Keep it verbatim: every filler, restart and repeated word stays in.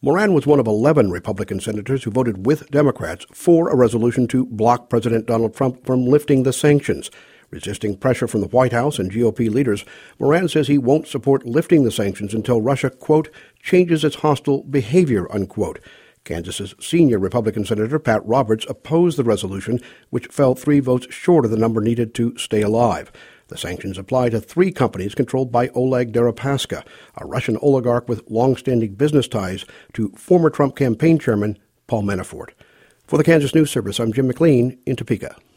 Moran was one of eleven Republican senators who voted with Democrats for a resolution to block President Donald Trump from lifting the sanctions. Resisting pressure from the White House and G O P leaders, Moran says he won't support lifting the sanctions until Russia, quote, changes its hostile behavior, unquote. Kansas's senior Republican Senator Pat Roberts opposed the resolution, which fell three votes short of the number needed to stay alive. The sanctions apply to three companies controlled by Oleg Deripaska, a Russian oligarch with long-standing business ties to former Trump campaign chairman Paul Manafort. For the Kansas News Service, I'm Jim McLean in Topeka.